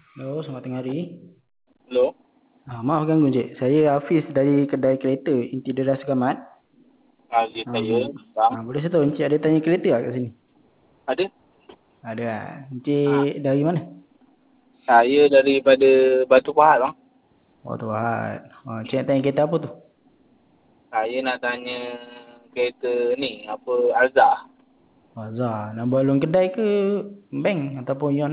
Halo, selamat tengah hari. Hello. Maaf ganggu Encik. Saya Hafiz dari kedai kereta Inti Deras Gamat. Pagi saya, Um, bang. Boleh saya tahu Encik ada tanya kereta tak kat sini? Ada? Ada lah. Ha. Encik dari mana? Saya daripada Batu Pahat, bang. Oh, Tuhan. Encik nak tanya kereta apa tu? Saya nak tanya kereta ni, apa, Alza. Azhar. Nak buat loan kedai ke bank ataupun yon?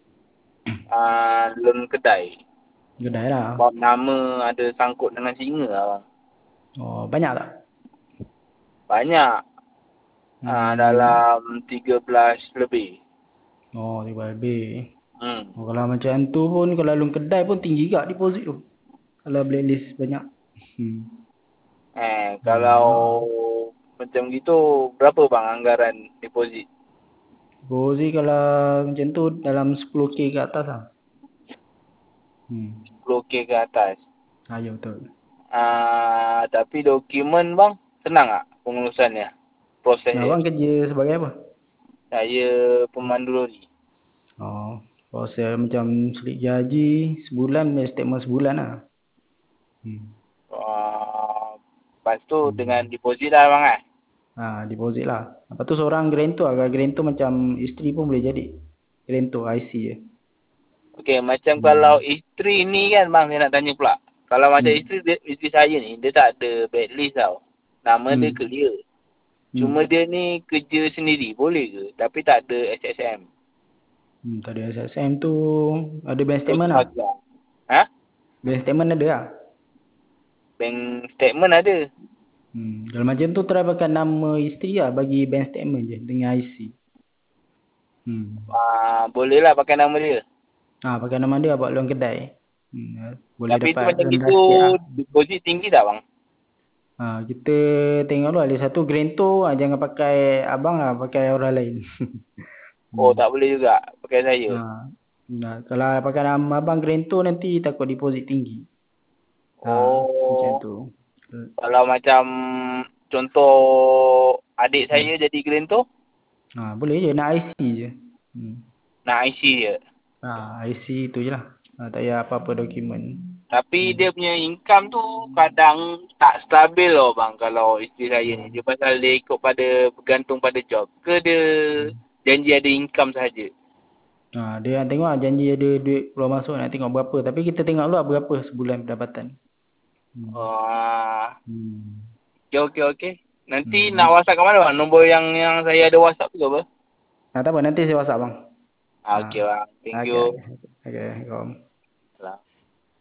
Loan kedai. Kedai lah. Sebab nama ada sangkut dengan singa lah, bang. Oh, banyak tak? Banyak. Hmm. Dalam 13 lebih. Oh, tiba lebih. Hmm. Oh, kalau macam tu pun, kalau loan kedai pun tinggi juga deposit tu. Kalau blacklist banyak. Hmm. Kalau Ah. macam gitu, berapa bang anggaran deposit? Deposit kalau macam tu dalam 10K ke atas lah. 10K ke atas. Ya betul. Tapi dokumen bang, senang tak pengurusannya? Nah, Proses. abang kerja sebagai apa? Saya pemandu lori. Oh, proses macam selit gaji sebulan, statement sebulan lah. Hmm. Lepas tu dengan Hmm. deposit lah bang kan? Deposit lah. Lepas tu seorang guarantor lah. Guarantor macam isteri pun boleh jadi. Guarantor IC je. Okey, macam kalau Hmm. isteri ni kan bang, saya nak tanya pula. Kalau macam Hmm. isteri saya ni, dia tak ada backlist tau. Nama dia Hmm. clear. Cuma Hmm. dia ni kerja sendiri, boleh ke? Tapi tak ada SSM. Tadi SSM tu ada bank statement Susah lah. juga. Ha? Bank statement ada lah. Bank statement ada. Kalau macam tu try pakai nama isteri lah bagi bank statement je dengan IC. Hmm. Boleh lah pakai nama dia. Pakai nama dia buat loan kedai. Boleh Tapi tu dapat macam rendah gitu, sikit lah. deposit tinggi tak bang? Kita tengok dulu ada satu Grento, jangan pakai abang lah, pakai orang lain. Oh, hmm. tak boleh juga pakai saya. Kalau pakai nama abang Grento nanti takut deposit tinggi. Macam Oh, tu. kalau macam contoh adik Hmm. saya jadi Glenn tu, Boleh je, nak IC je. nak IC je. IC tu je lah. Tak payah apa-apa dokumen. Tapi dia punya income tu kadang tak stabil loh bang kalau isteri saya ni. Hmm. Dia pasal dia ikut pada bergantung pada job. Ke dia janji ada income saja. Dia nak tengok lah, janji ada duit keluar masuk, nak tengok berapa. Tapi kita tengok dulu lah berapa sebulan pendapatan. Hmm. Wah, Hmm. okey okey okey. Nanti nak Hmm. WhatsApp ke mana bang? Nombor yang saya ada WhatsApp tu ke apa? Tak apa, nanti saya WhatsApp bang. Okey bang. Thank Okey, you. okey. Okey, Assalamualaikum. Salam.